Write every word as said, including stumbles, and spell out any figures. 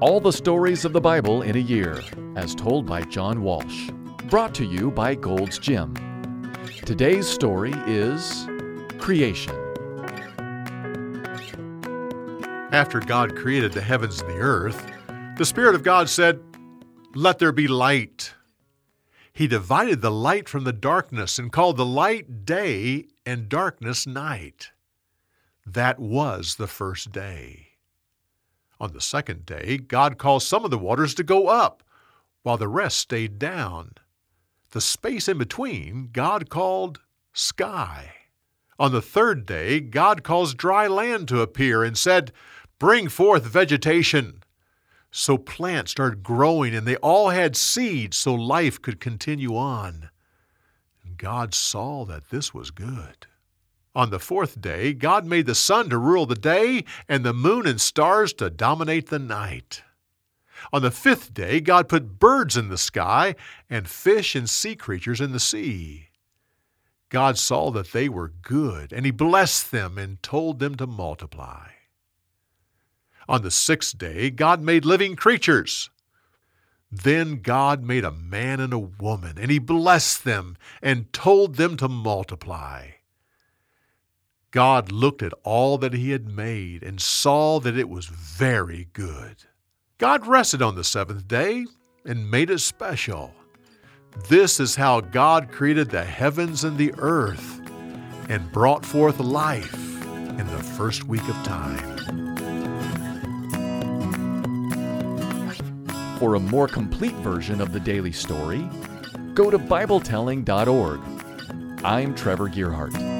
All the stories of the Bible in a year, as told by John Walsh. Brought to you by Gold's Gym. Today's story is Creation. After God created the heavens and the earth, the Spirit of God said, "Let there be light." He divided the light from the darkness and called the light day and darkness night. That was the first day. On the second day, God caused some of the waters to go up, while the rest stayed down. The space in between, God called sky. On the third day, God caused dry land to appear and said, "Bring forth vegetation." So plants started growing, and they all had seeds so life could continue on. And God saw that this was good. On the fourth day, God made the sun to rule the day and the moon and stars to dominate the night. On the fifth day, God put birds in the sky and fish and sea creatures in the sea. God saw that they were good, and He blessed them and told them to multiply. On the sixth day, God made living creatures. Then God made a man and a woman, and He blessed them and told them to multiply. God looked at all that He had made and saw that it was very good. God rested on the seventh day and made it special. This is how God created the heavens and the earth and brought forth life in the first week of time. For a more complete version of the daily story, go to Bible telling dot org. I'm Trevor Gearhart.